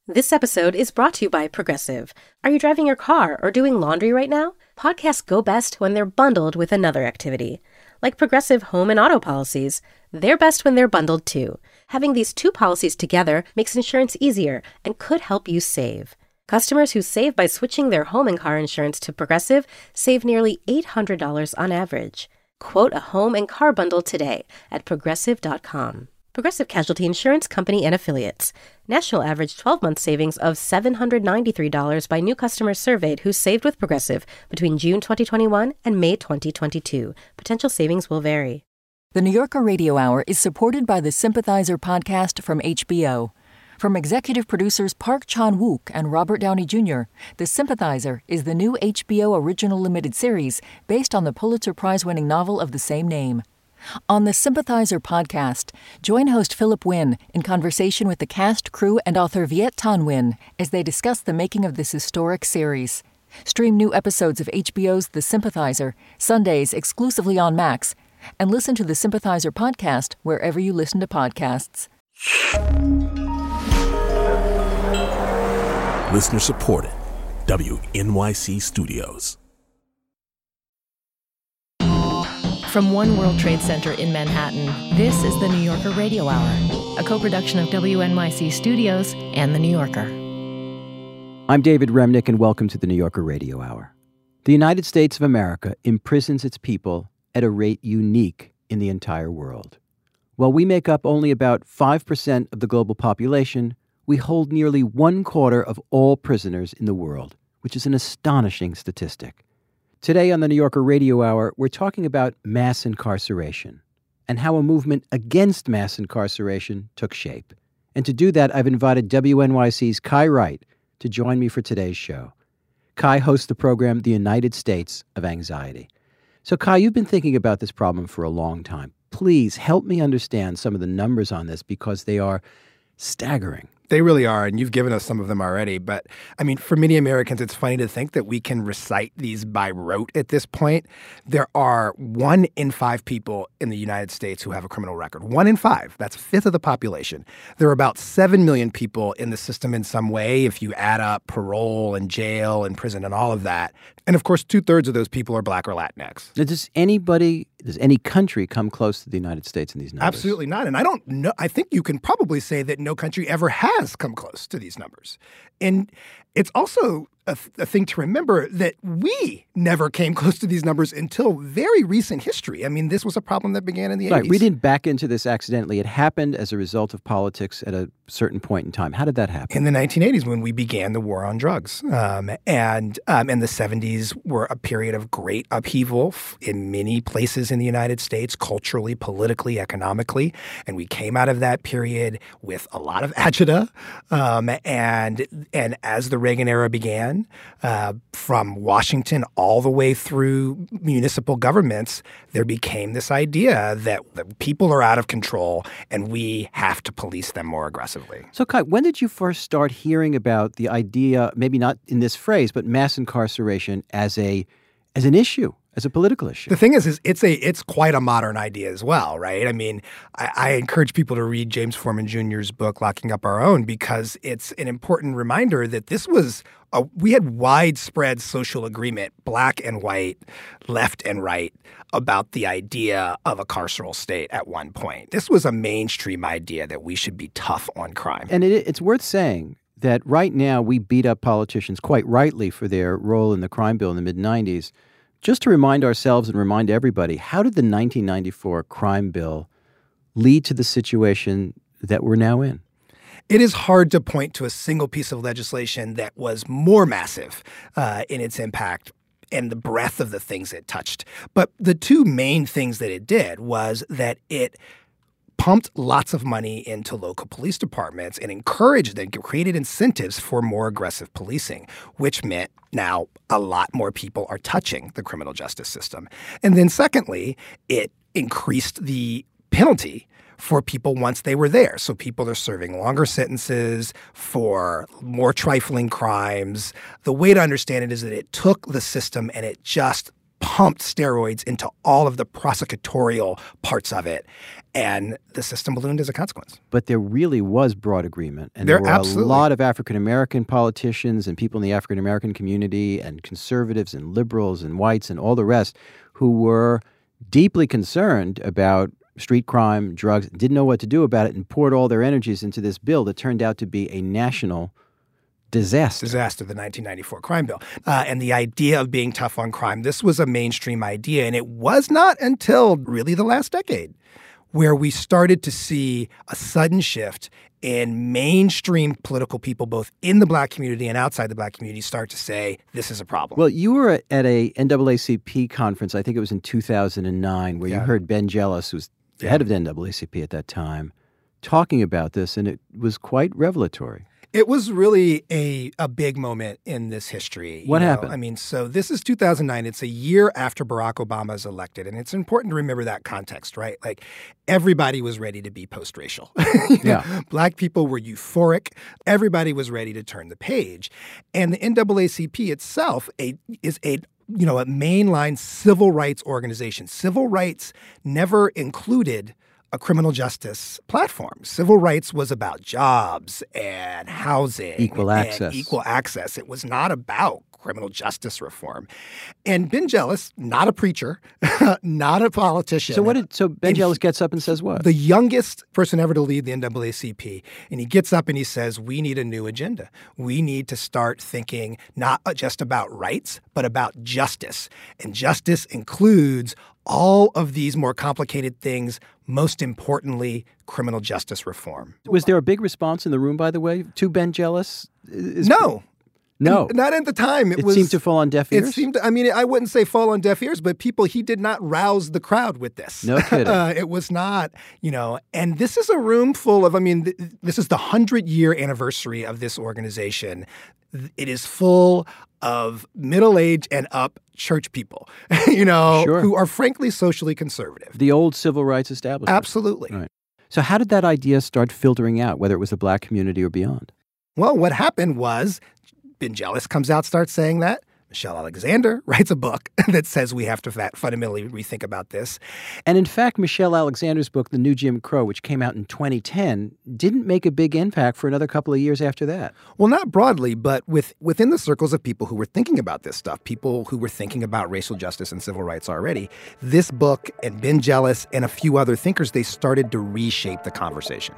This episode is brought to you by Progressive. Are you driving your car or doing laundry right now? Podcasts go best when they're bundled with another activity. Like Progressive home and auto policies, they're best when they're bundled too. Having these two policies together makes insurance easier and could help you save. Customers who save by switching their home and car insurance to Progressive save nearly $800 on average. Quote a home and car bundle today at Progressive.com. Progressive Casualty Insurance Company and Affiliates. National average 12-month savings of $793 by new customers surveyed who saved with Progressive between June 2021 and May 2022. Potential savings will vary. The New Yorker Radio Hour is supported by the Sympathizer podcast from HBO. From executive producers Park Chan-wook and Robert Downey Jr., The Sympathizer is the new HBO original limited series based on the Pulitzer Prize-winning novel of the same name. On the Sympathizer podcast, join host Philip Wynn in conversation with the cast, crew, and author Viet Thanh Nguyen as they discuss the making of this historic series. Stream new episodes of HBO's The Sympathizer, Sundays exclusively on Max, and listen to the Sympathizer podcast wherever you listen to podcasts. Listener supported. WNYC Studios. From One World Trade Center in Manhattan, this is the New Yorker Radio Hour, a co-production of WNYC Studios and The New Yorker. I'm David Remnick, and welcome to the New Yorker Radio Hour. The United States of America imprisons its people at a rate unique in the entire world. While we make up only about 5% of the global population, we hold nearly 1/4 of all prisoners in the world, which is an astonishing statistic. Today on the New Yorker Radio Hour, we're talking about mass incarceration and how a movement against mass incarceration took shape. And to do that, I've invited WNYC's Kai Wright to join me for today's show. Kai hosts the program The United States of Anxiety. So Kai, you've been thinking about this problem for a long time. Please help me understand some of the numbers on this because they are staggering. They really are, and you've given us some of them already. But, I mean, for many Americans, it's funny to think that we can recite these by rote at this point. There are 1 in 5 people in the United States who have a criminal record. 1 in 5. That's a fifth of the population. There are about 7 million people in the system in some way, if you add up parole and jail and prison and all of that. And, of course, 2/3 of those people are Black or Latinx. Does any country come close to the United States in these numbers? Absolutely not. And I don't know. I think you can probably say that no country ever has come close to these numbers. And it's also a thing to remember that we never came close to these numbers until very recent history. I mean, this was a problem that began in the 80s. Right. We didn't back into this accidentally. It happened as a result of politics at a certain point in time. How did that happen? In the 1980s, when we began the war on drugs. And the 70s were a period of great upheaval in many places in the United States, culturally, politically, economically. And we came out of that period with a lot of agita. And as the Reagan era began, from Washington all the way through municipal governments, there became this idea that the people are out of control and we have to police them more aggressively. So, Kai, when did you first start hearing about the idea, maybe not in this phrase, but mass incarceration as an issue? As a political issue. The thing is it's quite a modern idea as well, right? I mean, I encourage people to read James Forman Jr.'s book, Locking Up Our Own, because it's an important reminder that this was we had widespread social agreement, black and white, left and right, about the idea of a carceral state at one point. This was a mainstream idea that we should be tough on crime. And it's worth saying that right now we beat up politicians quite rightly for their role in the crime bill in the mid-'90s. Just to remind ourselves and remind everybody, how did the 1994 crime bill lead to the situation that we're now in? It is hard to point to a single piece of legislation that was more massive in its impact and the breadth of the things it touched. But the two main things that it did was that it pumped lots of money into local police departments and encouraged them, created incentives for more aggressive policing, which meant now a lot more people are touching the criminal justice system. And then secondly, it increased the penalty for people once they were there. So people are serving longer sentences for more trifling crimes. The way to understand it is that it took the system and it just pumped steroids into all of the prosecutorial parts of it. And the system ballooned as a consequence. But there really was broad agreement. And there were a lot of African-American politicians and people in the African-American community and conservatives and liberals and whites and all the rest who were deeply concerned about street crime, drugs, didn't know what to do about it, and poured all their energies into this bill that turned out to be a national disaster, the 1994 crime bill. And the idea of being tough on crime, this was a mainstream idea. And it was not until really the last decade where we started to see a sudden shift in mainstream political people, both in the Black community and outside the Black community, start to say, this is a problem. Well, you were at a NAACP conference, I think it was in 2009, where you heard Ben Jealous, who was the head of the NAACP at that time, talking about this, and it was quite revelatory. It was really a big moment in this history. What happened? I mean, so this is 2009. It's a year after Barack Obama is elected. And it's important to remember that context, right? Like, everybody was ready to be post-racial. Black people were euphoric. Everybody was ready to turn the page. And the NAACP itself is a mainline civil rights organization. Civil rights never included a criminal justice platform. Civil rights was about jobs and housing. Equal access. It was not about criminal justice reform. And Ben Jealous, not a preacher, not a politician. So Ben Jealous gets up and says what? The youngest person ever to lead the NAACP. And he gets up and he says, we need a new agenda. We need to start thinking not just about rights, but about justice. And justice includes all of these more complicated things, most importantly, criminal justice reform. Was there a big response in the room, by the way, to Ben Jealous? No. Not at the time. It seemed to fall on deaf ears? I wouldn't say fall on deaf ears, but he did not rouse the crowd with this. No kidding. It was not, and this is a room full of, this is the 100-year anniversary of this organization. It is full of middle-aged and up church people, who are frankly socially conservative. The old civil rights establishment. Absolutely. Right. So how did that idea start filtering out, whether it was the Black community or beyond? Well, what happened was Ben Jealous comes out, starts saying that. Michelle Alexander writes a book that says we have to fundamentally rethink about this. And in fact, Michelle Alexander's book, The New Jim Crow, which came out in 2010, didn't make a big impact for another couple of years after that. Well, not broadly, but within the circles of people who were thinking about this stuff, people who were thinking about racial justice and civil rights already, this book and Ben Jealous and a few other thinkers, they started to reshape the conversation.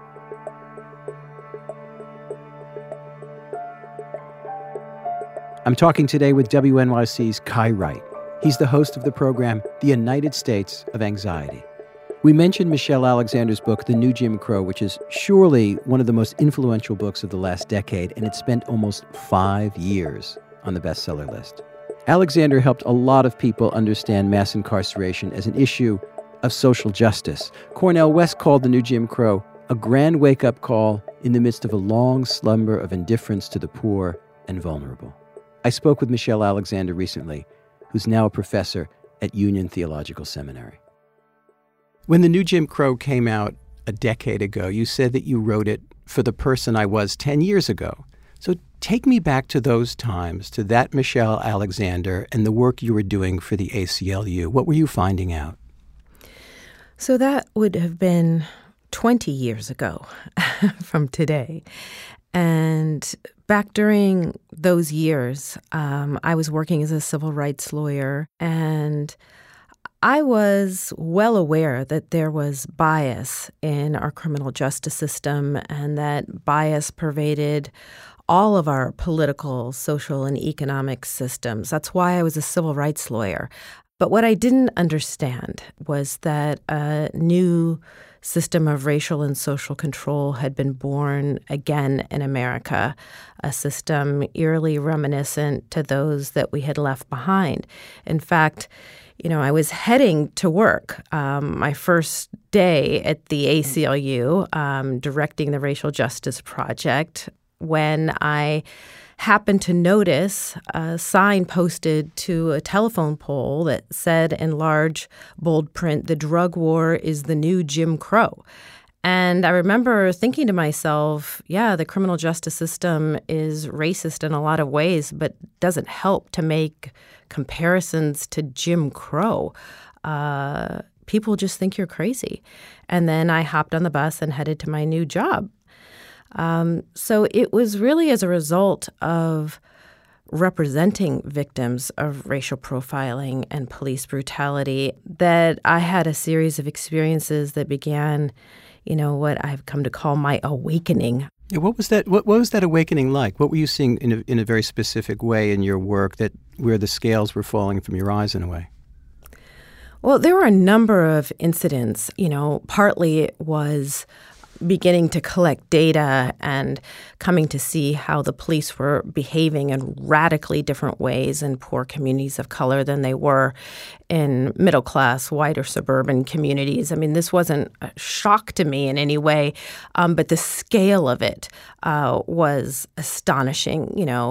I'm talking today with WNYC's Kai Wright. He's the host of the program, The United States of Anxiety. We mentioned Michelle Alexander's book, The New Jim Crow, which is surely one of the most influential books of the last decade, and it spent almost 5 years on the bestseller list. Alexander helped a lot of people understand mass incarceration as an issue of social justice. Cornel West called The New Jim Crow a grand wake-up call in the midst of a long slumber of indifference to the poor and vulnerable. I spoke with Michelle Alexander recently, who's now a professor at Union Theological Seminary. When The New Jim Crow came out a decade ago, you said that you wrote it for the person I was 10 years ago. So take me back to those times, to that Michelle Alexander and the work you were doing for the ACLU. What were you finding out? So that would have been 20 years ago from today. And back during those years, I was working as a civil rights lawyer, and I was well aware that there was bias in our criminal justice system, and that bias pervaded all of our political, social, and economic systems. That's why I was a civil rights lawyer. But what I didn't understand was that a new system of racial and social control had been born again in America, a system eerily reminiscent to those that we had left behind. In fact, I was heading to work my first day at the ACLU, directing the Racial Justice Project, when I happened to notice a sign posted to a telephone pole that said in large, bold print, "The drug war is the new Jim Crow." And I remember thinking to myself, yeah, the criminal justice system is racist in a lot of ways, but doesn't help to make comparisons to Jim Crow. People just think you're crazy. And then I hopped on the bus and headed to my new job. So it was really as a result of representing victims of racial profiling and police brutality that I had a series of experiences that began, what I've come to call my awakening. Yeah, what was that? What was that awakening like? What were you seeing in a very specific way in your work where the scales were falling from your eyes in a way? Well, there were a number of incidents. Partly it was beginning to collect data and coming to see how the police were behaving in radically different ways in poor communities of color than they were in middle-class, white or suburban communities. I mean, this wasn't a shock to me in any way, but the scale of it was astonishing.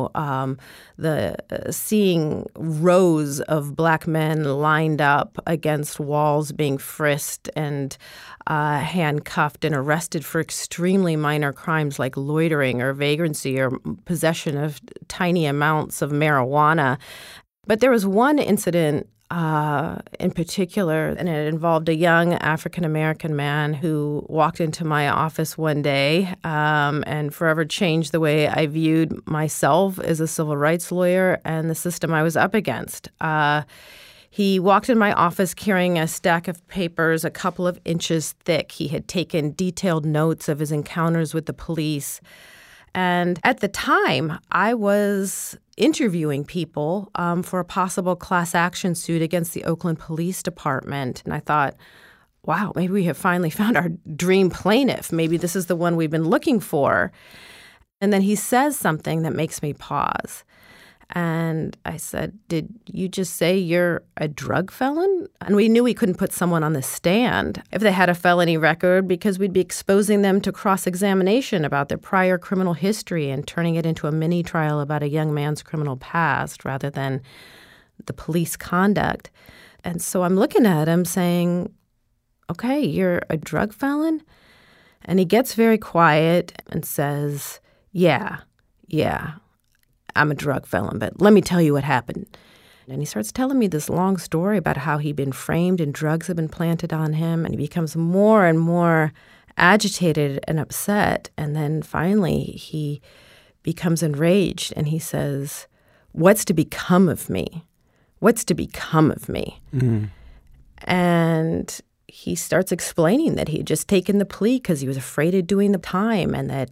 Seeing rows of black men lined up against walls being frisked and handcuffed and arrested for extremely minor crimes like loitering or vagrancy or possession of tiny amounts of marijuana. But there was one incident in particular, and it involved a young African-American man who walked into my office one day and forever changed the way I viewed myself as a civil rights lawyer and the system I was up against. He walked in my office carrying a stack of papers a couple of inches thick. He had taken detailed notes of his encounters with the police. And at the time, I was interviewing people for a possible class action suit against the Oakland Police Department. And I thought, wow, maybe we have finally found our dream plaintiff. Maybe this is the one we've been looking for. And then he says something that makes me pause. And I said, did you just say you're a drug felon? And we knew we couldn't put someone on the stand if they had a felony record because we'd be exposing them to cross-examination about their prior criminal history and turning it into a mini-trial about a young man's criminal past rather than the police conduct. And so I'm looking at him saying, okay, you're a drug felon? And he gets very quiet and says, yeah. I'm a drug felon, but let me tell you what happened. And he starts telling me this long story about how he'd been framed and drugs had been planted on him, and he becomes more and more agitated and upset. And then finally he becomes enraged and he says, what's to become of me? What's to become of me? Mm-hmm. And he starts explaining that he had just taken the plea because he was afraid of doing the time and that,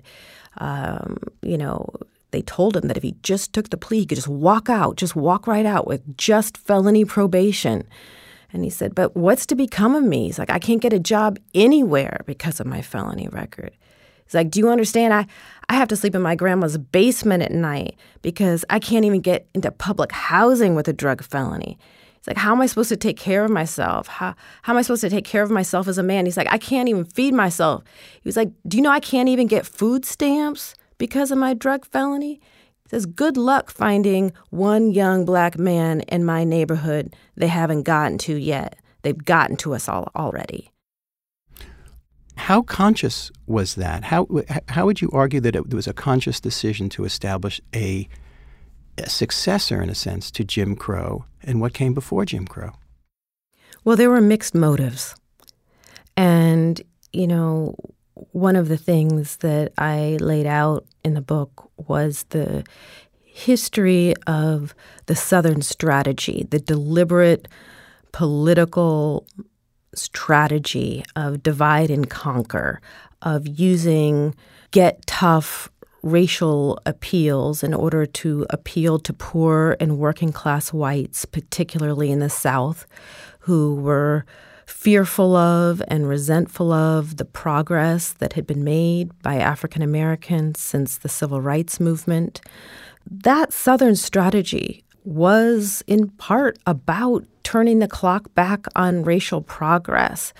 they told him that if he just took the plea, he could just walk right out with just felony probation. And he said, but what's to become of me? He's like, I can't get a job anywhere because of my felony record. He's like, do you understand? I have to sleep in my grandma's basement at night because I can't even get into public housing with a drug felony. He's like, how am I supposed to take care of myself? How am I supposed to take care of myself as a man? He's like, I can't even feed myself. He was like, do you know I can't even get food stamps because of my drug felony? He says, good luck finding one young black man in my neighborhood they haven't gotten to yet. They've gotten to us all already. How conscious was that? How would you argue that it was a conscious decision to establish a successor, in a sense, to Jim Crow and what came before Jim Crow? Well, there were mixed motives. And, one of the things that I laid out in the book was the history of the Southern strategy, the deliberate political strategy of divide and conquer, of using get tough racial appeals in order to appeal to poor and working class whites, particularly in the South, who were fearful of and resentful of the progress that had been made by African Americans since the Civil Rights Movement. That Southern strategy was in part about turning the clock back on racial progress.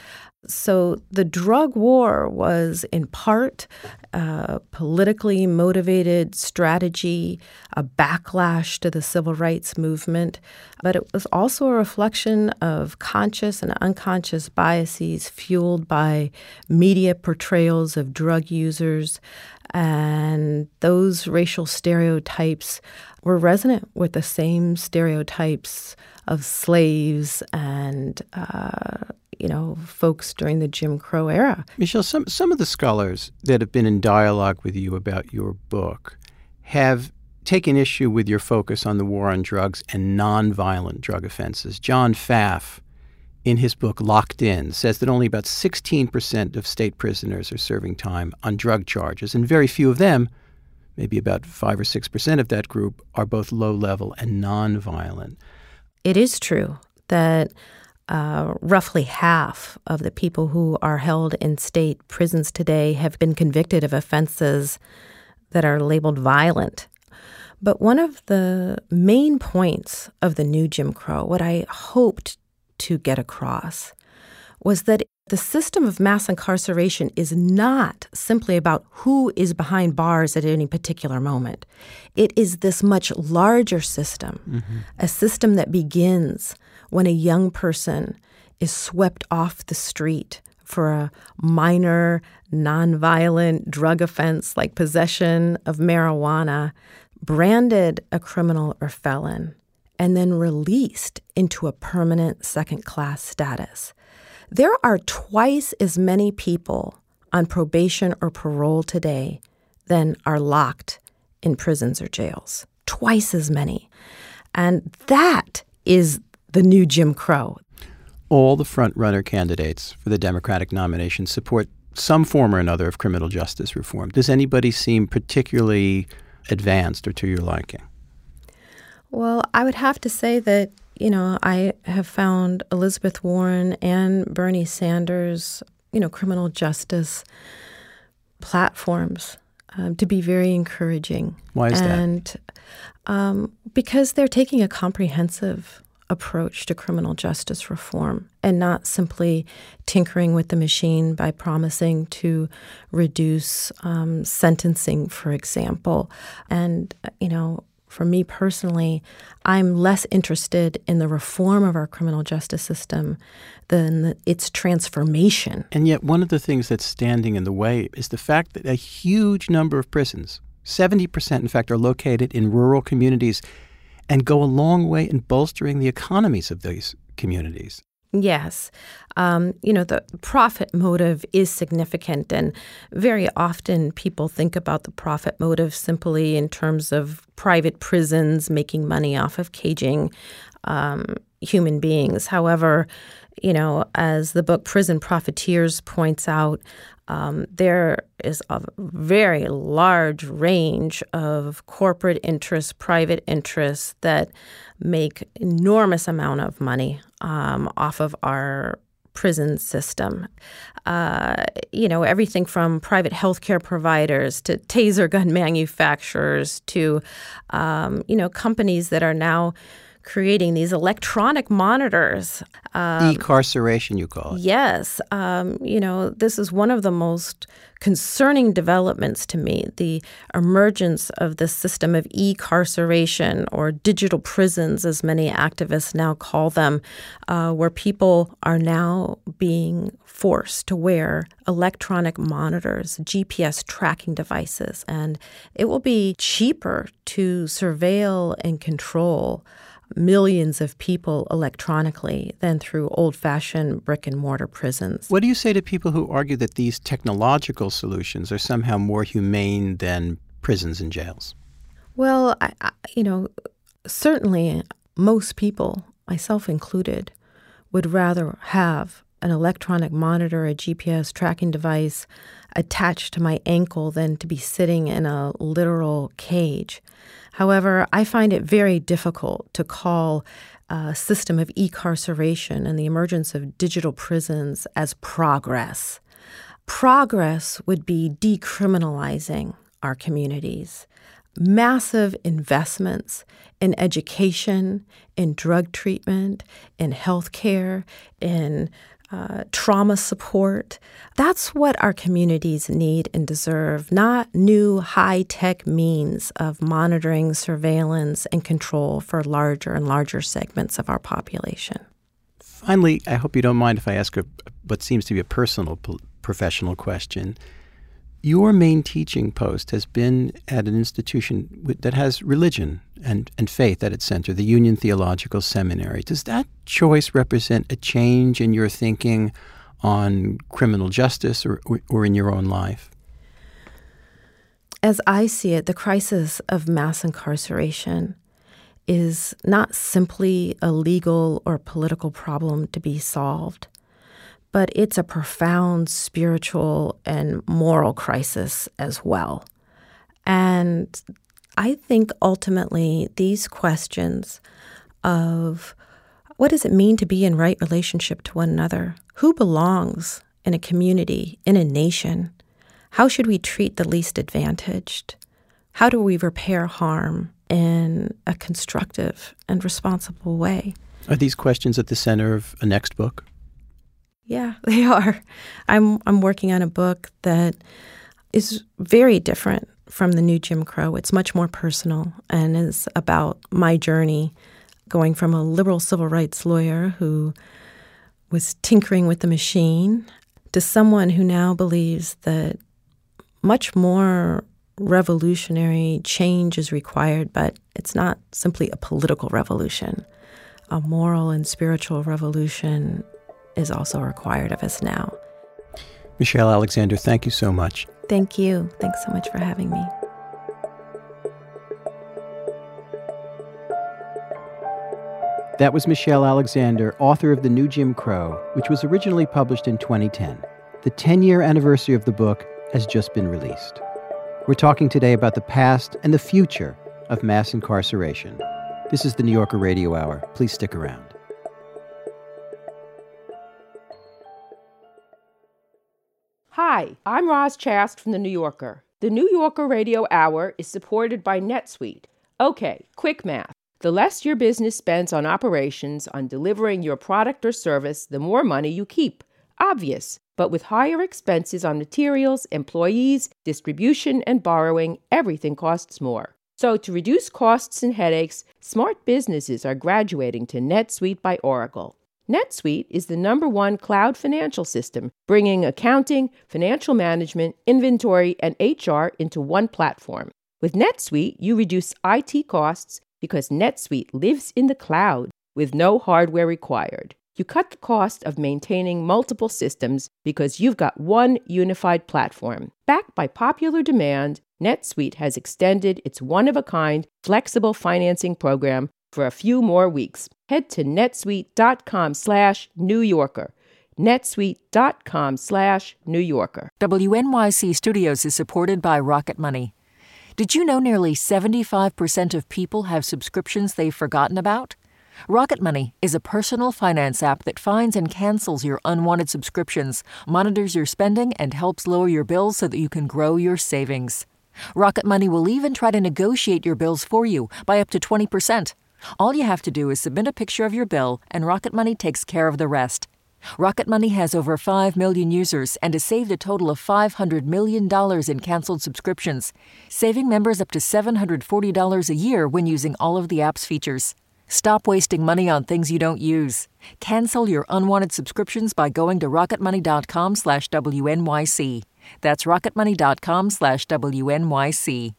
So the drug war was in part a politically motivated strategy, a backlash to the civil rights movement, but it was also a reflection of conscious and unconscious biases fueled by media portrayals of drug users. And those racial stereotypes were resonant with the same stereotypes of slaves and folks during the Jim Crow era. Michelle, some of the scholars that have been in dialogue with you about your book have taken issue with your focus on the war on drugs and nonviolent drug offenses. John Pfaff, in his book Locked In, says that only about 16% of state prisoners are serving time on drug charges, and very few of them, maybe about 5 or 6% of that group, are both low-level and nonviolent. It is true that roughly half of the people who are held in state prisons today have been convicted of offenses that are labeled violent. But one of the main points of the new Jim Crow, what I hoped to get across, was that the system of mass incarceration is not simply about who is behind bars at any particular moment. It is this much larger system, a system that begins when a young person is swept off the street for a minor, nonviolent drug offense like possession of marijuana, branded a criminal or felon, and then released into a permanent second-class status. There are twice as many people on probation or parole today than are locked in prisons or jails. Twice as many. And that is the new Jim Crow. All the front-runner candidates for the Democratic nomination support some form or another of criminal justice reform. Does anybody seem particularly advanced or to your liking? Well, I would have to say that, I have found Elizabeth Warren and Bernie Sanders, criminal justice platforms to be very encouraging. Why is that? And because they're taking a comprehensive approach to criminal justice reform and not simply tinkering with the machine by promising to reduce sentencing, for example. And, for me personally, I'm less interested in the reform of our criminal justice system than its transformation. And yet one of the things that's standing in the way is the fact that a huge number of prisons, 70% in fact, are located in rural communities and go a long way in bolstering the economies of these communities. Yes. The profit motive is significant, and very often people think about the profit motive simply in terms of private prisons making money off of caging human beings. However, as the book Prison Profiteers points out, there is a very large range of corporate interests, private interests that make enormous amount of money off of our prison system. Everything from private healthcare providers to taser gun manufacturers to, companies that are now creating these electronic monitors. E-carceration, you call it. Yes. This is one of the most concerning developments to me, the emergence of the system of e-carceration, or digital prisons, as many activists now call them, where people are now being forced to wear electronic monitors, GPS tracking devices, and it will be cheaper to surveil and control millions of people electronically than through old-fashioned brick-and-mortar prisons. What do you say to people who argue that these technological solutions are somehow more humane than prisons and jails? Well, certainly most people, myself included, would rather have an electronic monitor, a GPS tracking device attached to my ankle than to be sitting in a literal cage. However, I find it very difficult to call a system of e-carceration and the emergence of digital prisons as progress. Progress would be decriminalizing our communities. Massive investments in education, in drug treatment, in healthcare, in trauma support. That's what our communities need and deserve, not new high-tech means of monitoring, surveillance, and control for larger and larger segments of our population. Finally, I hope you don't mind if I ask what seems to be a personal, professional question. Your main teaching post has been at an institution that has religion and faith at its center, the Union Theological Seminary. Does that choice represent a change in your thinking on criminal justice or in your own life? As I see it, the crisis of mass incarceration is not simply a legal or political problem to be solved, but it's a profound spiritual and moral crisis as well. And I think ultimately these questions of what does it mean to be in right relationship to one another? Who belongs in a community, in a nation? How should we treat the least advantaged? How do we repair harm in a constructive and responsible way? Are these questions at the center of a next book? Yeah, they are. I'm working on a book that is very different from the new Jim Crow. It's much more personal and is about my journey going from a liberal civil rights lawyer who was tinkering with the machine to someone who now believes that much more revolutionary change is required, but it's not simply a political revolution. A moral and spiritual revolution is also required of us now. Michelle Alexander, thank you so much. Thank you. Thanks so much for having me. That was Michelle Alexander, author of The New Jim Crow, which was originally published in 2010. The 10-year anniversary of the book has just been released. We're talking today about the past and the future of mass incarceration. This is the New Yorker Radio Hour. Please stick around. Hi, I'm Roz Chast from The New Yorker. The New Yorker Radio Hour is supported by NetSuite. Okay, quick math. The less your business spends on operations, on delivering your product or service, the more money you keep. Obvious. But with higher expenses on materials, employees, distribution, and borrowing, everything costs more. So to reduce costs and headaches, smart businesses are graduating to NetSuite by Oracle. NetSuite is the #1 cloud financial system, bringing accounting, financial management, inventory, and HR into one platform. With NetSuite, you reduce IT costs because NetSuite lives in the cloud with no hardware required. You cut the cost of maintaining multiple systems because you've got one unified platform. Backed by popular demand, NetSuite has extended its one-of-a-kind flexible financing program for a few more weeks. Head to netsuite.com/New Yorker. netsuite.com/New Yorker. WNYC Studios is supported by Rocket Money. Did you know nearly 75% of people have subscriptions they've forgotten about? Rocket Money is a personal finance app that finds and cancels your unwanted subscriptions, monitors your spending, and helps lower your bills so that you can grow your savings. Rocket Money will even try to negotiate your bills for you by up to 20%. All you have to do is submit a picture of your bill, and Rocket Money takes care of the rest. Rocket Money has over 5 million users and has saved a total of $500 million in canceled subscriptions, saving members up to $740 a year when using all of the app's features. Stop wasting money on things you don't use. Cancel your unwanted subscriptions by going to rocketmoney.com/WNYC. That's rocketmoney.com/WNYC.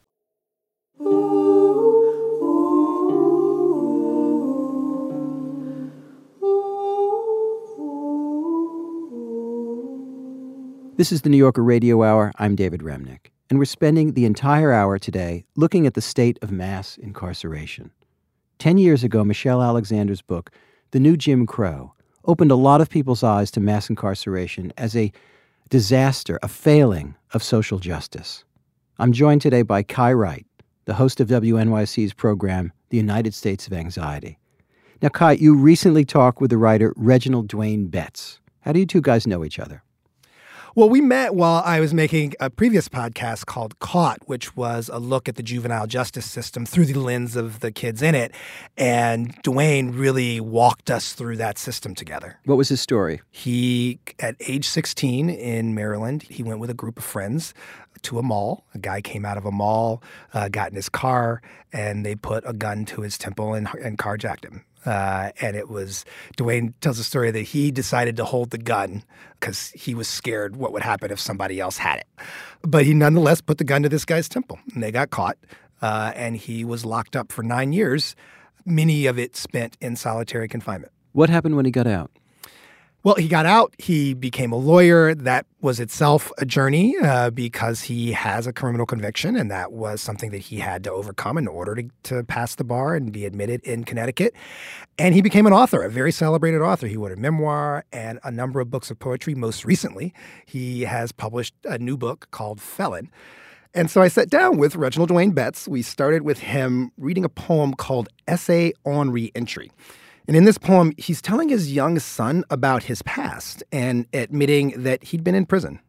This is the New Yorker Radio Hour. I'm David Remnick, and we're spending the entire hour today looking at the state of mass incarceration. 10 years ago, Michelle Alexander's book, The New Jim Crow, opened a lot of people's eyes to mass incarceration as a disaster, a failing of social justice. I'm joined today by Kai Wright, the host of WNYC's program, The United States of Anxiety. Now, Kai, you recently talked with the writer Reginald Dwayne Betts. How do you two guys know each other? Well, we met while I was making a previous podcast called Caught, which was a look at the juvenile justice system through the lens of the kids in it. And Dwayne really walked us through that system together. What was his story? He, at age 16 in Maryland, he went with a group of friends to a mall. A guy came out of a mall, got in his car, and they put a gun to his temple and carjacked him. And it was, Dwayne tells a story that he decided to hold the gun because he was scared what would happen if somebody else had it. But he nonetheless put the gun to this guy's temple, and they got caught. And he was locked up for 9 years, many of it spent in solitary confinement. What happened when he got out? Well, he got out. He became a lawyer. That was itself a journey because he has a criminal conviction, and that was something that he had to overcome in order to pass the bar and be admitted in Connecticut. And he became an author, a very celebrated author. He wrote a memoir and a number of books of poetry. Most recently, he has published a new book called Felon. And so I sat down with Reginald Dwayne Betts. We started with him reading a poem called Essay on Reentry. And in this poem, he's telling his young son about his past and admitting that he'd been in prison.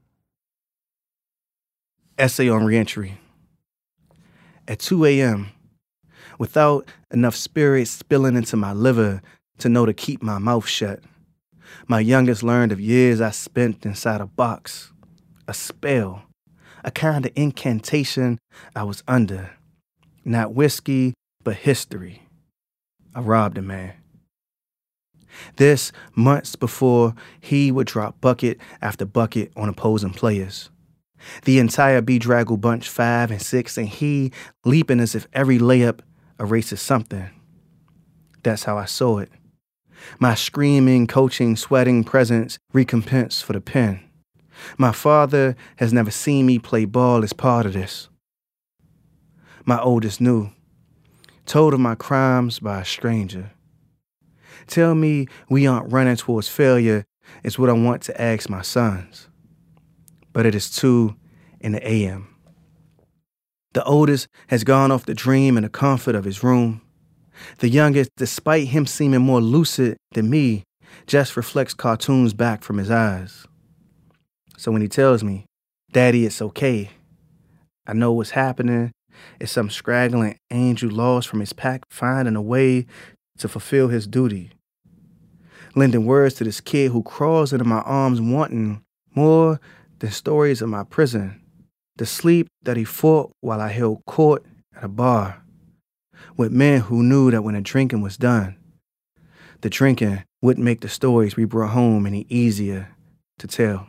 Essay on Reentry. At 2 a.m., without enough spirit spilling into my liver to know to keep my mouth shut, my youngest learned of years I spent inside a box, a spell, a kind of incantation I was under. Not whiskey, but history. I robbed a man. This months before he would drop bucket after bucket on opposing players. The entire bedraggled bunch 5 and 6, and he leaping as if every layup erases something. That's how I saw it. My screaming, coaching, sweating presence recompense for the pen. My father has never seen me play ball as part of this. My oldest knew. Told of my crimes by a stranger. Tell me we aren't running towards failure is what I want to ask my sons. But it is 2 a.m. The oldest has gone off to dream in the comfort of his room. The youngest, despite him seeming more lucid than me, just reflects cartoons back from his eyes. So when he tells me, Daddy, it's okay, I know what's happening. It's some scraggling angel lost from his pack finding a way to fulfill his duty. Lending words to this kid who crawls into my arms wanting more than stories of my prison. The sleep that he fought while I held court at a bar. With men who knew that when the drinking was done, the drinking wouldn't make the stories we brought home any easier to tell.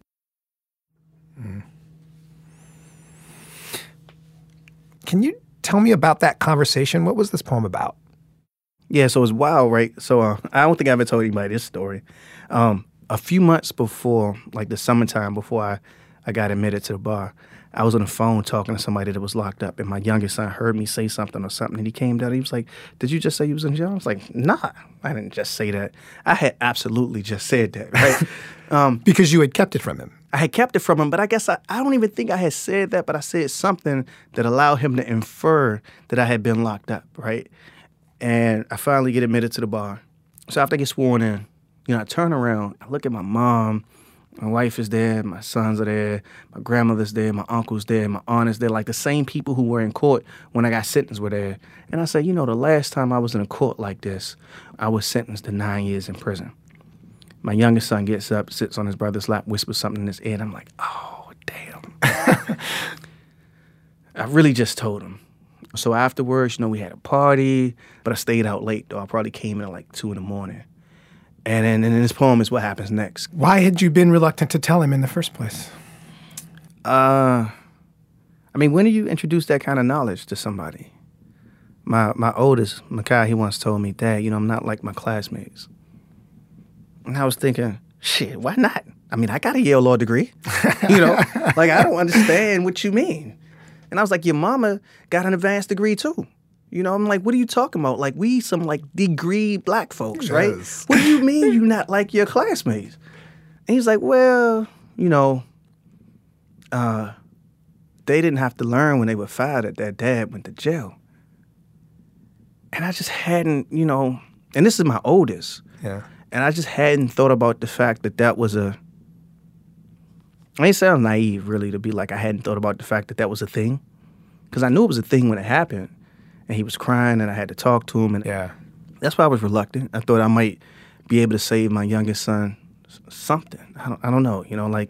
Can you tell me about that conversation? What was this poem about? Yeah, so it's wild, right? So I don't think I ever told anybody this story. A few months before, like the summertime, before I got admitted to the bar, I was on the phone talking to somebody that was locked up, and my youngest son heard me say something or something, and he came down, he was like, did you just say you was in jail? I was like, nah, I didn't just say that. I had absolutely just said that, right? Because you had kept it from him. I had kept it from him, but I guess I don't even think I had said that, but I said something that allowed him to infer that I had been locked up, right? And I finally get admitted to the bar. So after I get sworn in, I turn around, I look at my mom, my wife is there, my sons are there, my grandmother's there, my uncle's there, my aunt is there, like the same people who were in court when I got sentenced were there. And I said, the last time I was in a court like this, I was sentenced to 9 years in prison. My youngest son gets up, sits on his brother's lap, whispers something in his ear, and I'm like, oh, damn. I really just told him. So afterwards, we had a party, but I stayed out late, though. I probably came in at like 2 a.m. And then in this poem is what happens next. Why had you been reluctant to tell him in the first place? When do you introduce that kind of knowledge to somebody? My oldest, Makai, he once told me, Dad, I'm not like my classmates. And I was thinking, shit, why not? I got a Yale law degree. Like, I don't understand what you mean. And I was like, your mama got an advanced degree too. I'm like, what are you talking about? Like, we some like degree black folks, right? Yes. What do you mean you not like your classmates? And he's like, well, they didn't have to learn when they were 5 that their dad went to jail. And I just hadn't, and this is my oldest. Yeah. And I just hadn't thought about the fact that was It sounds naive, really, to be like I hadn't thought about the fact that that was a thing. Because I knew it was a thing when it happened. And he was crying, and I had to talk to him. And that's why I was reluctant. I thought I might be able to save my youngest son something. I don't know.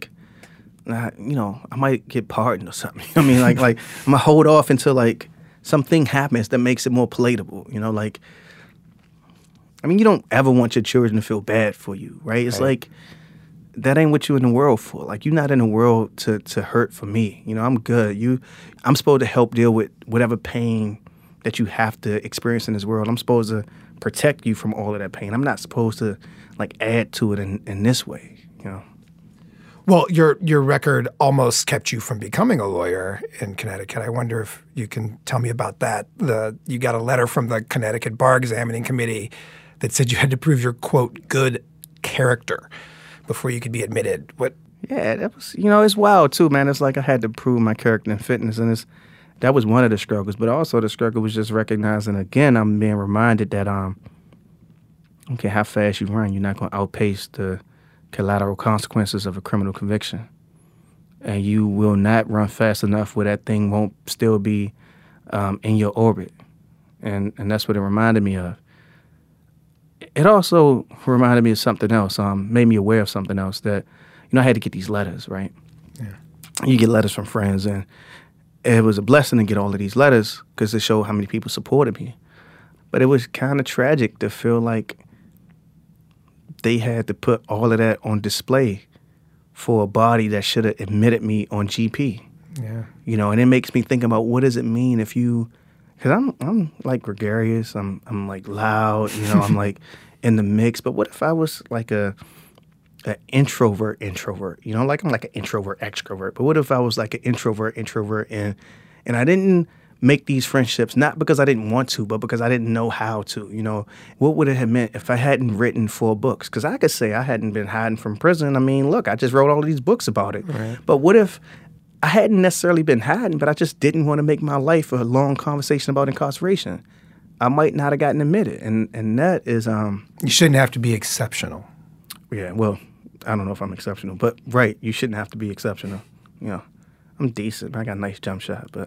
I might get pardoned or something. I mean, like I'm going to hold off until, like, something happens that makes it more palatable. You don't ever want your children to feel bad for you, right? It's like, that ain't what you're in the world for. Like, you're not in the world to hurt for me. I'm good. I'm supposed to help deal with whatever pain that you have to experience in this world. I'm supposed to protect you from all of that pain. I'm not supposed to, like, add to it in this way, Well, your record almost kept you from becoming a lawyer in Connecticut. I wonder if you can tell me about that. You got a letter from the Connecticut Bar Examining Committee that said you had to prove your, quote, good character before you could be admitted. What? Yeah, that was, it's wild too, man. It's like I had to prove my character and fitness, and that was one of the struggles. But also the struggle was just recognizing, again, I'm being reminded that I don't care how fast you run, you're not going to outpace the collateral consequences of a criminal conviction. And you will not run fast enough where that thing won't still be in your orbit. And that's what it reminded me of. It also reminded me of something else, made me aware of something else that, I had to get these letters, right? Yeah. You get letters from friends, and it was a blessing to get all of these letters because it showed how many people supported me. But it was kind of tragic to feel like they had to put all of that on display for a body that should have admitted me on GP. Yeah. And it makes me think about what does it mean if you... Because I'm like gregarious, I'm like loud, I'm like in the mix. But what if I was like an introvert? Like I'm like an introvert extrovert. But what if I was like an introvert and I didn't make these friendships not because I didn't want to, but because I didn't know how to. What would it have meant if I hadn't written 4 books? Because I could say I hadn't been hiding from prison. I mean, look, I just wrote all of these books about it. Right. But what if I hadn't necessarily been hiding, but I just didn't want to make my life a long conversation about incarceration? I might not have gotten admitted, and that is... You shouldn't have to be exceptional. Yeah, well, I don't know if I'm exceptional, but right, you shouldn't have to be exceptional. I'm decent. I got a nice jump shot, but...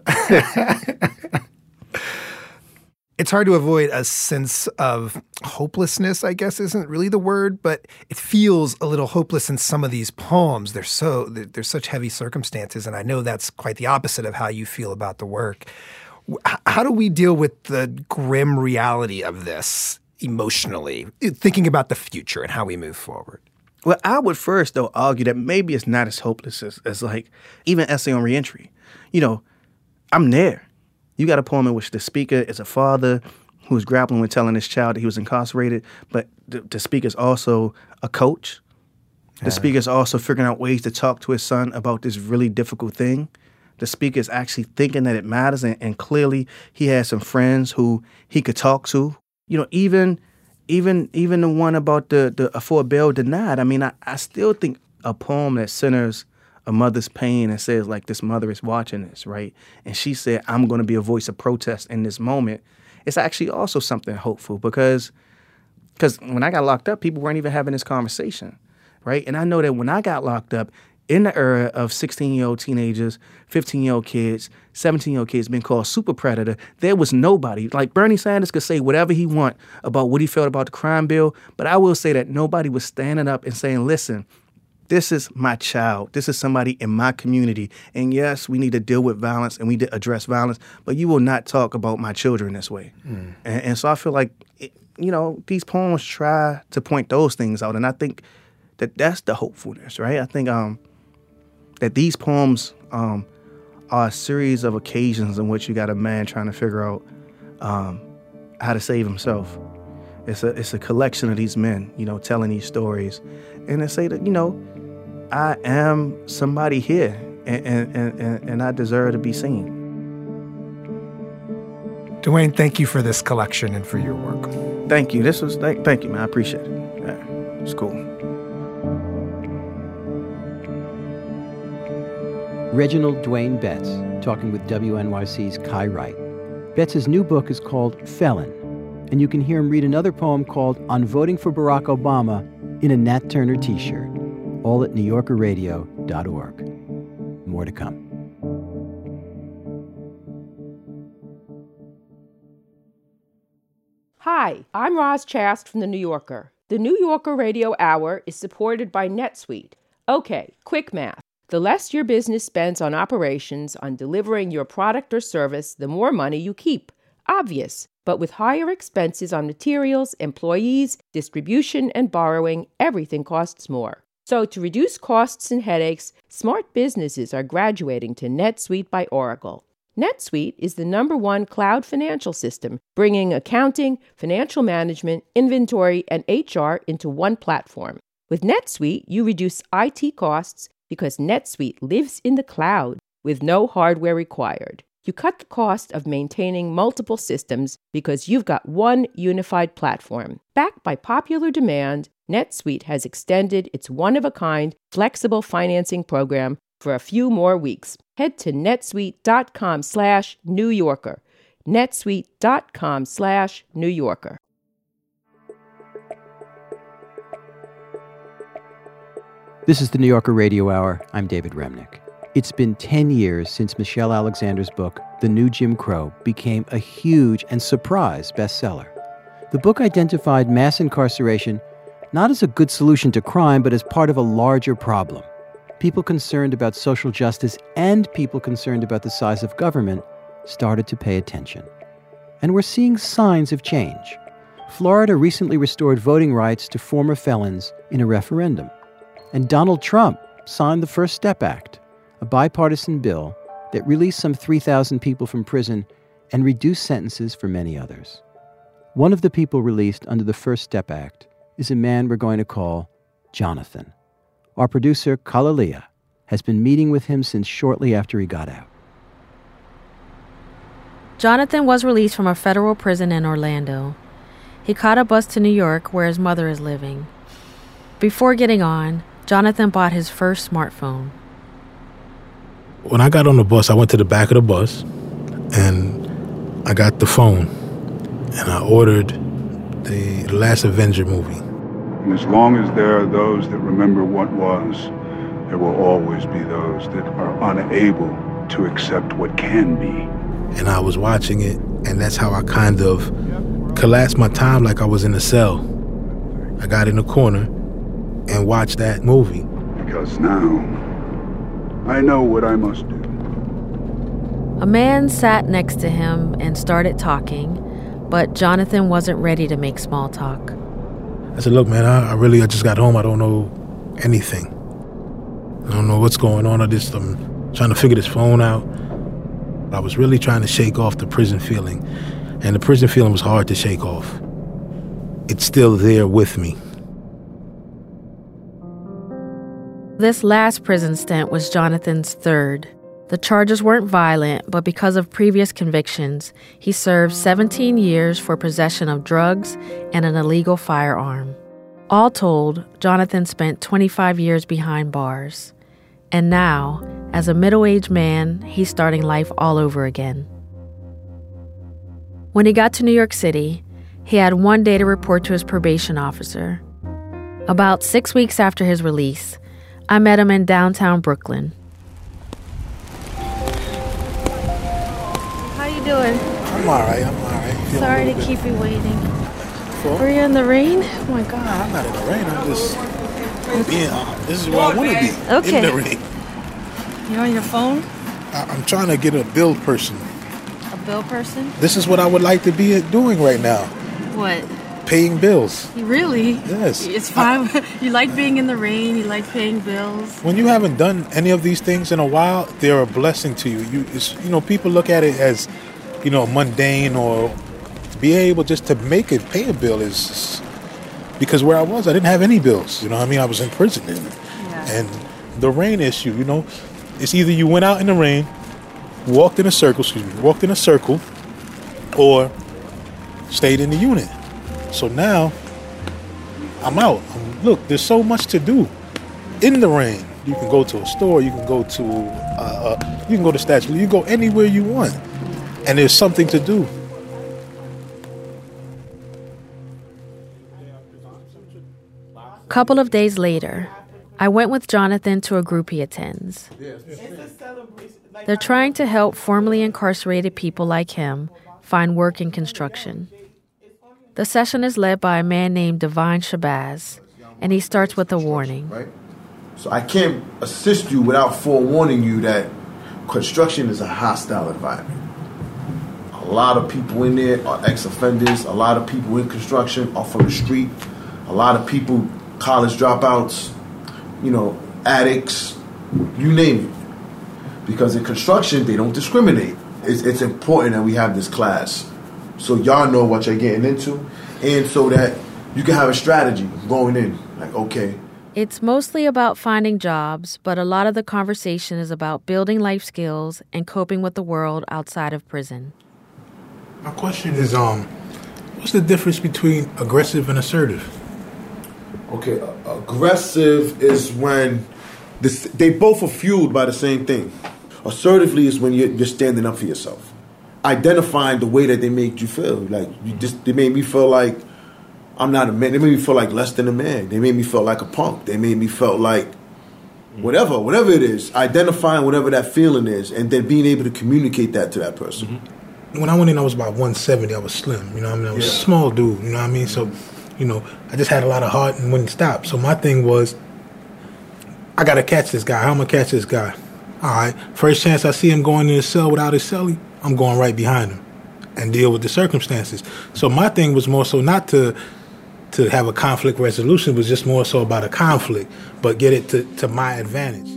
It's hard to avoid a sense of hopelessness, I guess isn't really the word, but it feels a little hopeless in some of these poems. There's such heavy circumstances, and I know that's quite the opposite of how you feel about the work. How do we deal with the grim reality of this emotionally, thinking about the future and how we move forward? Well, I would first, though, argue that maybe it's not as hopeless as like even Essay on Reentry. I'm there. You got a poem in which the speaker is a father who's grappling with telling his child that he was incarcerated, but the speaker is also a coach. The speaker is also figuring out ways to talk to his son about this really difficult thing. The speaker is actually thinking that it matters, and clearly he has some friends who he could talk to. Even the one about the for bail denied. I mean, I still think a poem that centers a mother's pain and says, like, this mother is watching this, right? And she said, I'm going to be a voice of protest in this moment. It's actually also something hopeful because when I got locked up, people weren't even having this conversation, right? And I know that when I got locked up, in the era of 16-year-old teenagers, 15-year-old kids, 17-year-old kids being called super predator, there was nobody. Like, Bernie Sanders could say whatever he want about what he felt about the crime bill, but I will say that nobody was standing up and saying, listen, this is my child. This is somebody in my community. And yes, we need to deal with violence and we need to address violence, but you will not talk about my children this way. And so I feel like, these poems try to point those things out. And I think that that's the hopefulness, right? I think that these poems are a series of occasions in which you got a man trying to figure out how to save himself. It's a collection of these men, telling these stories. And they say that, I am somebody here and I deserve to be seen. Dwayne, thank you for this collection and for your work. Thank you. Thank you, man. I appreciate it. Yeah, it's cool. Reginald Dwayne Betts talking with WNYC's Kai Wright. Betts' new book is called Felon, and you can hear him read another poem called On Voting for Barack Obama in a Nat Turner t-shirt, all at NewYorkerRadio.org. More to come. Hi, I'm Roz Chast from The New Yorker. The New Yorker Radio Hour is supported by NetSuite. Okay, quick math. The less your business spends on operations, on delivering your product or service, the more money you keep. Obvious. But with higher expenses on materials, employees, distribution, and borrowing, everything costs more. So to reduce costs and headaches, smart businesses are graduating to NetSuite by Oracle. NetSuite is the #1 cloud financial system, bringing accounting, financial management, inventory, and HR into one platform. With NetSuite, you reduce IT costs because NetSuite lives in the cloud with no hardware required. You cut the cost of maintaining multiple systems because you've got one unified platform. Backed by popular demand, NetSuite has extended its one-of-a-kind flexible financing program for a few more weeks. Head to netsuite.com/New Yorker. netsuite.com/New Yorker. This is the New Yorker Radio Hour. I'm David Remnick. It's been 10 years since Michelle Alexander's book, The New Jim Crow, became a huge and surprise bestseller. The book identified mass incarceration not as a good solution to crime, but as part of a larger problem. People concerned about social justice and people concerned about the size of government started to pay attention. And we're seeing signs of change. Florida recently restored voting rights to former felons in a referendum. And Donald Trump signed the First Step Act, a bipartisan bill that released some 3,000 people from prison and reduced sentences for many others. One of the people released under the First Step Act is a man we're going to call Jonathan. Our producer, Kalalia, has been meeting with him since shortly after he got out. Jonathan was released from a federal prison in Orlando. He caught a bus to New York, where his mother is living. Before getting on, Jonathan bought his first smartphone. When I got on the bus, I went to the back of the bus, and I got the phone, and I ordered the Last Avenger movie. And as long as there are those that remember what was, there will always be those that are unable to accept what can be. And I was watching it, and that's how I kind of collapsed my time like I was in a cell. I got in the corner and watched that movie. Because now, I know what I must do. A man sat next to him and started talking, but Jonathan wasn't ready to make small talk. I said, look, man, I just got home. I don't know anything. I don't know what's going on. I'm trying to figure this phone out. I was really trying to shake off the prison feeling. And the prison feeling was hard to shake off. It's still there with me. This last prison stint was Jonathan's third. The charges weren't violent, but because of previous convictions, he served 17 years for possession of drugs and an illegal firearm. All told, Jonathan spent 25 years behind bars. And now, as a middle-aged man, he's starting life all over again. When he got to New York City, he had one day to report to his probation officer. About 6 weeks after his release, I met him in downtown Brooklyn. How you doing? I'm all right. Sorry to keep you waiting. Were you in the rain? Oh my God. I'm not in the rain. I'm just being. This is where I want to be. Okay. In the rain. You're on your phone? I'm trying to get a bill person. A bill person? This is what I would like to be doing right now. What? Paying bills. Really? Yes. It's fine. You like being in the rain. You like paying bills. When you haven't done any of these things in a while, they're a blessing to you. People look at it as, mundane, or to be able just to pay a bill is because where I was, I didn't have any bills. I was in prison. And the rain issue, it's either you went out in the rain, walked in a circle, or stayed in the unit. So now, I'm out. Look, there's so much to do in the rain. You can go to a store, you can go to Statue, you can go anywhere you want, and there's something to do. A couple of days later, I went with Jonathan to a group he attends. They're trying to help formerly incarcerated people like him find work in construction. The session is led by a man named Divine Shabazz, and he starts with a warning. Right? So I can't assist you without forewarning you that construction is a hostile environment. A lot of people in there are ex-offenders. A lot of people in construction are from the street. A lot of people, college dropouts, addicts, you name it. Because in construction, they don't discriminate. It's important that we have this class so y'all know what you're getting into and so that you can have a strategy going in. Like, okay. It's mostly about finding jobs, but a lot of the conversation is about building life skills and coping with the world outside of prison. My question is, what's the difference between aggressive and assertive? Okay, aggressive is when they both are fueled by the same thing. Assertively is when you're standing up for yourself. Identifying the way that they make you feel. Like, they made me feel like I'm not a man. They made me feel like less than a man. They made me feel like a punk. They made me feel like whatever it is. Identifying whatever that feeling is and then being able to communicate that to that person. Mm-hmm. When I went in, I was about 170. I was slim. I was a small dude. So, I just had a lot of heart and wouldn't stop. So my thing was, I got to catch this guy. How am I going to catch this guy? All right, first chance I see him going in his cell without his cellie, I'm going right behind him and deal with the circumstances. So my thing was more so not to have a conflict resolution, it was just more so about a conflict, but get it to my advantage.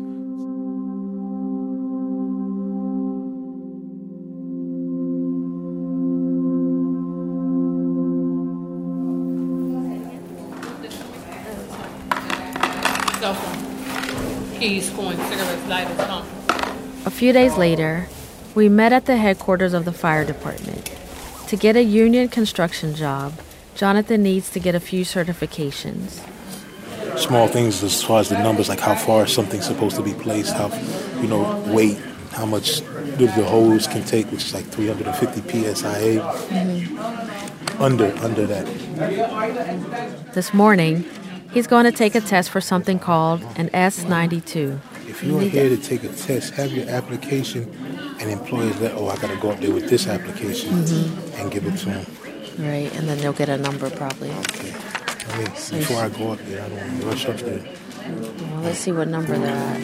Cell phone, keys, coins, cigarettes, lighters, pump. A few days later, we met at the headquarters of the fire department. To get a union construction job, Jonathan needs to get a few certifications. Small things as far as the numbers, like how far something's supposed to be placed, how, weight, how much the hose can take, which is like 350 PSIA. Mm-hmm. Under that. This morning, he's going to take a test for something called an S92. If you're here to take a test, have your application and employers I got to go up there with this application and give it to them. Right, and then they'll get a number probably. Okay. Before I go up there, I don't want to rush up there. Well, let's see what number they're at.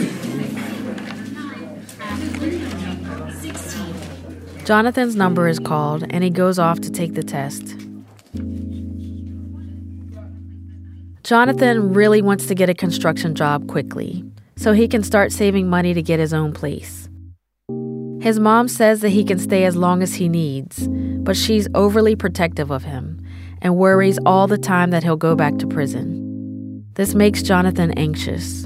16. Jonathan's number is called, and he goes off to take the test. Jonathan really wants to get a construction job quickly, so he can start saving money to get his own place. His mom says that he can stay as long as he needs, but she's overly protective of him and worries all the time that he'll go back to prison. This makes Jonathan anxious.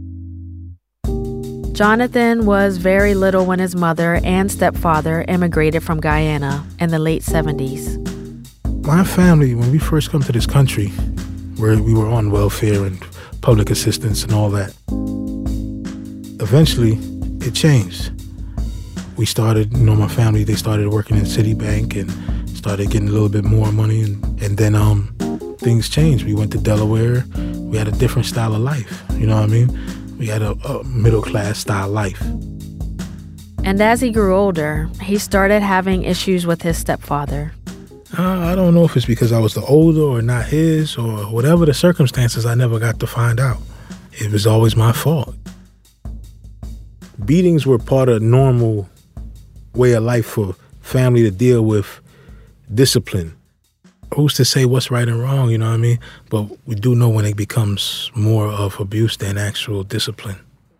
Jonathan was very little when his mother and stepfather immigrated from Guyana in the late 70s. My family, when we first come to this country, where we were on welfare and public assistance and all that, eventually it changed. We started, my family, they started working in Citibank and started getting a little bit more money. And then things changed. We went to Delaware. We had a different style of life. You know what I mean? We had a middle-class style life. And as he grew older, he started having issues with his stepfather. I don't know if it's because I was the older or not his or whatever the circumstances, I never got to find out. It was always my fault. Beatings were part of normal way of life for family to deal with discipline. Who's to say what's right and wrong, you know what I mean? But we do know when it becomes more of abuse than actual discipline.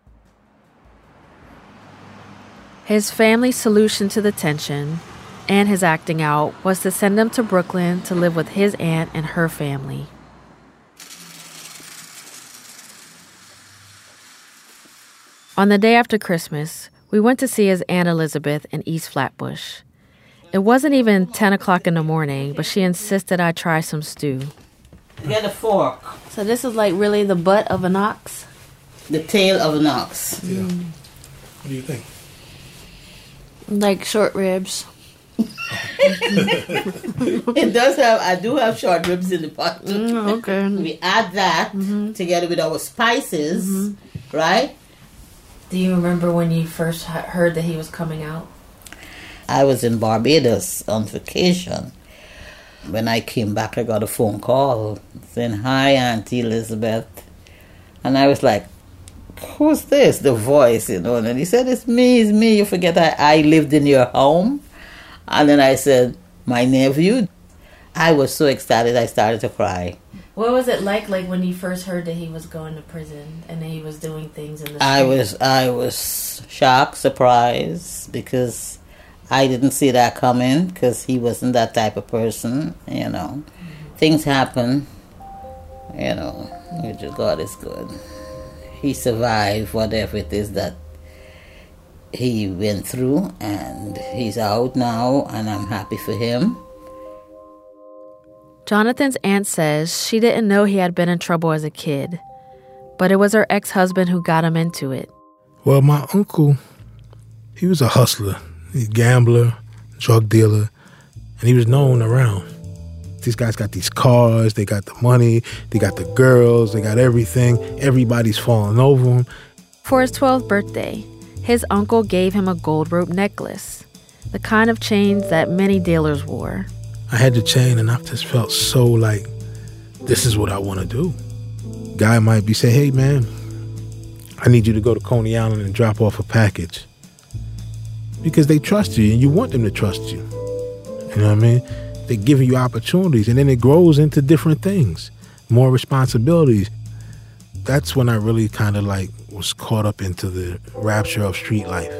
His family's solution to the tension and his acting out was to send him to Brooklyn to live with his aunt and her family. On the day after Christmas, we went to see his Aunt Elizabeth in East Flatbush. It wasn't even 10 o'clock in the morning, but she insisted I try some stew. Get a fork. So this is like really the butt of an ox? The tail of an ox. Yeah. What do you think? Like short ribs. It does have, I do have short ribs in the pot. Okay. We add that together with our spices, right? Do you remember when you first heard that he was coming out? I was in Barbados on vacation. When I came back, I got a phone call saying, "Hi, Auntie Elizabeth." And I was like, "Who's this?" The voice, you know. And then he said, it's me. You forget I lived in your home? And then I said, "My nephew." I was so excited I started to cry. What was it like when you first heard that he was going to prison and that he was doing things in the street? I was shocked, surprised, because I didn't see that coming, because he wasn't that type of person, you know. Things happen, you know. God is good. He survived whatever it is that he went through, and he's out now, and I'm happy for him. Jonathan's aunt says she didn't know he had been in trouble as a kid, but it was her ex-husband who got him into it. Well, my uncle, he was a hustler. He's a gambler, drug dealer, and he was known around. These guys got these cars, they got the money, they got the girls, they got everything. Everybody's falling over him. For his 12th birthday, his uncle gave him a gold rope necklace, the kind of chains that many dealers wore. I had the chain and I just felt so like, this is what I want to do. Guy might be saying, "Hey man, I need you to go to Coney Island and drop off a package." Because they trust you and you want them to trust you. You know what I mean? They're giving you opportunities, and then it grows into different things, more responsibilities. That's when I really kind of was caught up into the rapture of street life.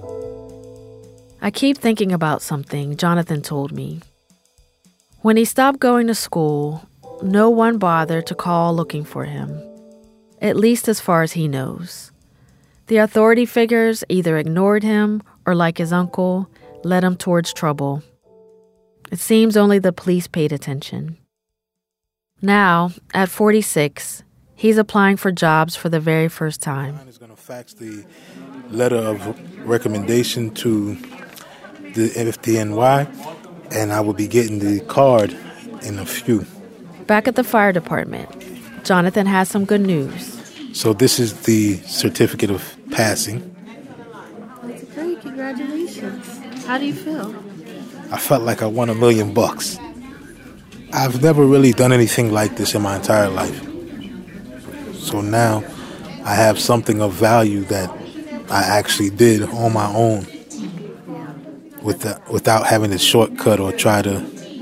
I keep thinking about something Jonathan told me. When he stopped going to school, no one bothered to call looking for him, at least as far as he knows. The authority figures either ignored him or, like his uncle, led him towards trouble. It seems only the police paid attention. Now, at 46, he's applying for jobs for the very first time. I'm going to fax the letter of recommendation to the FDNY, and I will be getting the card in a few. Back at the fire department, Jonathan has some good news. So this is the certificate of passing. That's great. Congratulations. How do you feel? I felt like I won $1 million. I've never really done anything like this in my entire life. So now I have something of value that I actually did on my own without having to shortcut or try to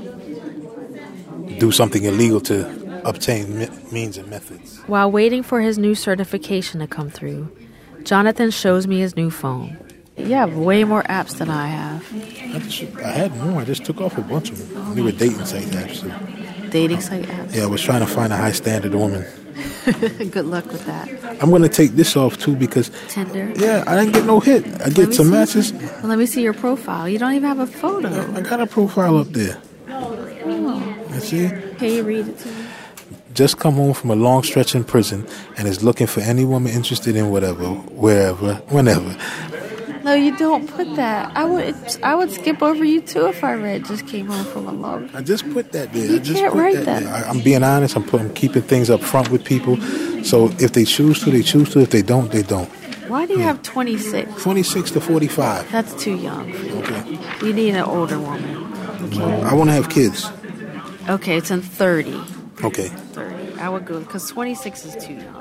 do something illegal to obtain means and methods. While waiting for his new certification to come through, Jonathan shows me his new phone. You have way more apps than I have. I had more. I just took off a bunch of them. They were dating site apps. So. Dating site apps? Yeah, I was trying to find a high standard woman. Good luck with that. I'm going to take this off too because... Tinder? Yeah, I didn't get no hit. I get some matches. Well, let me see your profile. You don't even have a photo. I got a profile up there. Oh. You see? Can you read it to me? Just come home from a long stretch in prison and is looking for any woman interested in whatever, wherever, whenever. No, you don't put that. I would skip over you too if I read just came home from a long. I just put that there. You can't write that. I'm being honest. I'm keeping things up front with people. So if they choose to, they choose to. If they don't, they don't. Why do you have 26? 26 to 45. That's too young for you. Okay. You need an older woman. Okay. I want to have kids. Okay, it's in 30. Okay. 30. I would go because 26 is too young.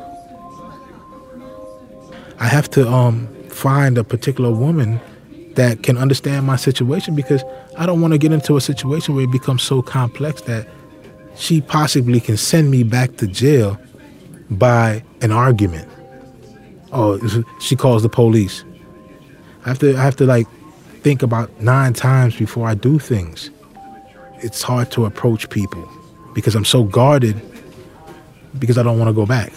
I have to find a particular woman that can understand my situation because I don't want to get into a situation where it becomes so complex that she possibly can send me back to jail by an argument. Oh, she calls the police. I have to think about 9 times before I do things. It's hard to approach people because I'm so guarded because I don't want to go back.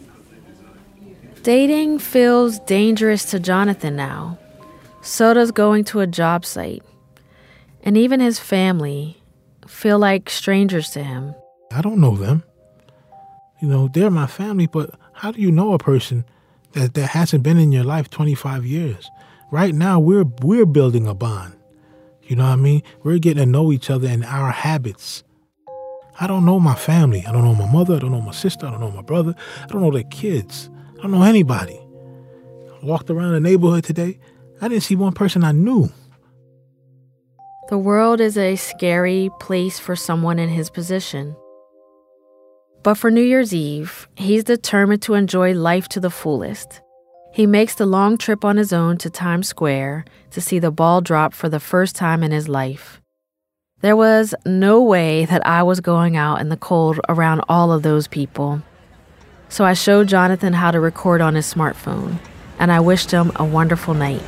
Dating feels dangerous to Jonathan now. So does going to a job site. And even his family feel like strangers to him. I don't know them. You know, they're my family, but how do you know a person that hasn't been in your life 25 years? Right now, we're building a bond. You know what I mean? We're getting to know each other and our habits. I don't know my family. I don't know my mother. I don't know my sister. I don't know my brother. I don't know their kids. I don't know anybody. I walked around the neighborhood today. I didn't see one person I knew. The world is a scary place for someone in his position. But for New Year's Eve, he's determined to enjoy life to the fullest. He makes the long trip on his own to Times Square to see the ball drop for the first time in his life. There was no way that I was going out in the cold around all of those people. So I showed Jonathan how to record on his smartphone, and I wished him a wonderful night.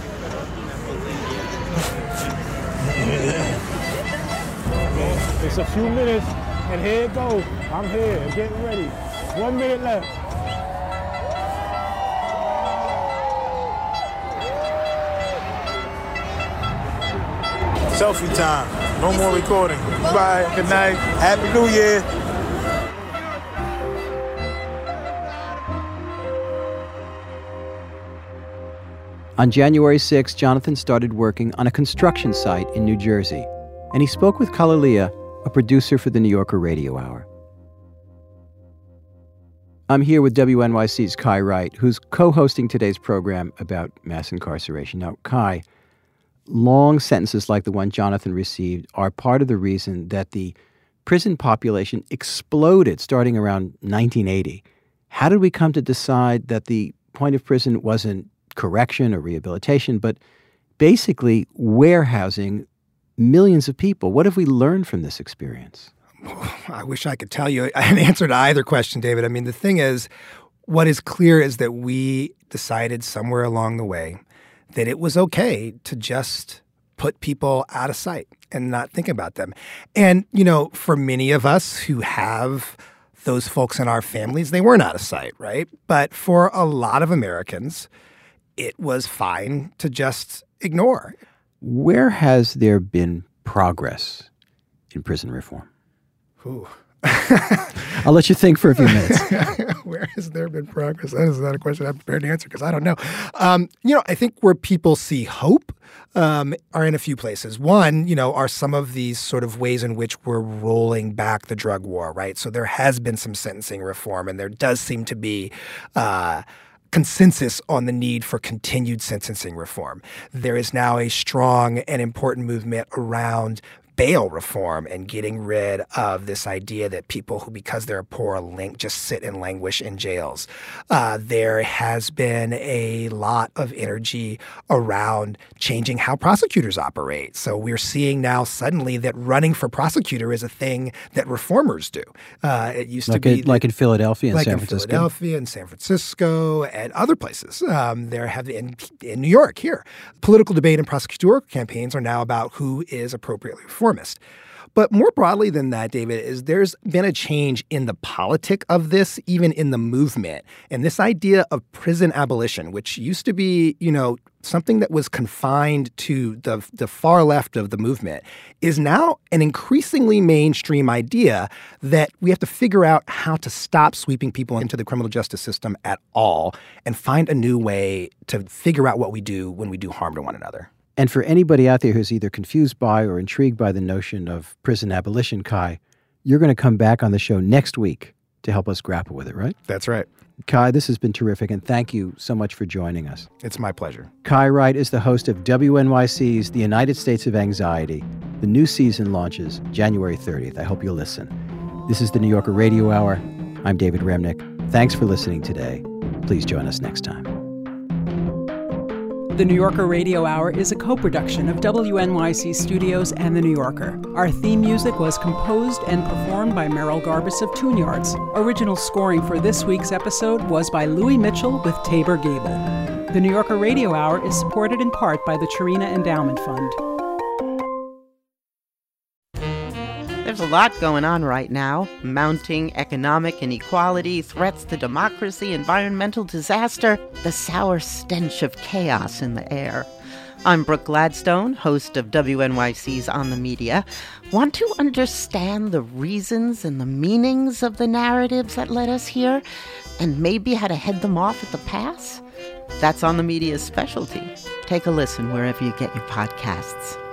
It's a few minutes, and here it goes. I'm here, getting ready. 1 minute left. Selfie time. No more recording. Bye. Good night. Happy New Year. On January 6, Jonathan started working on a construction site in New Jersey, and he spoke with Kalalea, a producer for the New Yorker Radio Hour. I'm here with WNYC's Kai Wright, who's co-hosting today's program about mass incarceration. Now, Kai, long sentences like the one Jonathan received are part of the reason that the prison population exploded starting around 1980. How did we come to decide that the point of prison wasn't correction or rehabilitation, but basically warehousing millions of people? What have we learned from this experience? I wish I could tell you an answer to either question, David. I mean, the thing is, what is clear is that we decided somewhere along the way that it was okay to just put people out of sight and not think about them. And, you know, for many of us who have those folks in our families, they weren't out of sight, right? But for a lot of Americans, it was fine to just ignore. Where has there been progress in prison reform? Ooh. I'll let you think for a few minutes. Where has there been progress? That is not a question I'm prepared to answer because I don't know. I think where people see hope are in a few places. One, are some of these sort of ways in which we're rolling back the drug war, right? So there has been some sentencing reform, and there does seem to be consensus on the need for continued sentencing reform. There is now a strong and important movement around bail reform and getting rid of this idea that people who, because they're poor, just sit and languish in jails. There has been a lot of energy around changing how prosecutors operate. So we're seeing now suddenly that running for prosecutor is a thing that reformers do. It used to be like in Philadelphia and San Francisco. Like in Philadelphia and San Francisco and other places. There have in New York here. Political debate and prosecutorial campaigns are now about who is appropriately reformed. But more broadly than that, David, there's been a change in the politic of this, even in the movement. And this idea of prison abolition, which used to be, something that was confined to the far left of the movement, is now an increasingly mainstream idea that we have to figure out how to stop sweeping people into the criminal justice system at all and find a new way to figure out what we do when we do harm to one another. And for anybody out there who's either confused by or intrigued by the notion of prison abolition, Kai, you're going to come back on the show next week to help us grapple with it, right? That's right. Kai, this has been terrific, and thank you so much for joining us. It's my pleasure. Kai Wright is the host of WNYC's The United States of Anxiety. The new season launches January 30th. I hope you'll listen. This is the New Yorker Radio Hour. I'm David Remnick. Thanks for listening today. Please join us next time. The New Yorker Radio Hour is a co-production of WNYC Studios and The New Yorker. Our theme music was composed and performed by Merrill Garbus of Tune Yards. Original scoring for this week's episode was by Louis Mitchell with Tabor Gable. The New Yorker Radio Hour is supported in part by the Chirina Endowment Fund. There's a lot going on right now. Mounting economic inequality, threats to democracy, environmental disaster, the sour stench of chaos in the air. I'm Brooke Gladstone, host of WNYC's On the Media. Want to understand the reasons and the meanings of the narratives that led us here, and maybe how to head them off at the pass? That's On the Media's specialty. Take a listen wherever you get your podcasts.